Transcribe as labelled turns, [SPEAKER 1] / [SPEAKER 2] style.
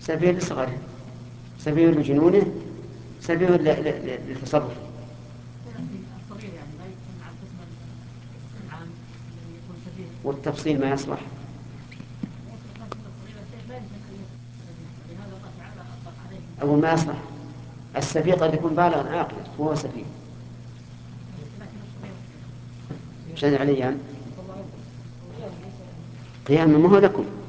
[SPEAKER 1] سبيل لصغره، سبيل لجنونه، سبيل للتصرف.
[SPEAKER 2] الصغير يعني لا يكون على القسم العام الذي يكون سبيل.
[SPEAKER 1] والتفصيل ما يصلح. أول ما يصلح السفيه قد يكون بالغا عاقلا وهو سفيه. شد علي يعني قيام ما هو لكم.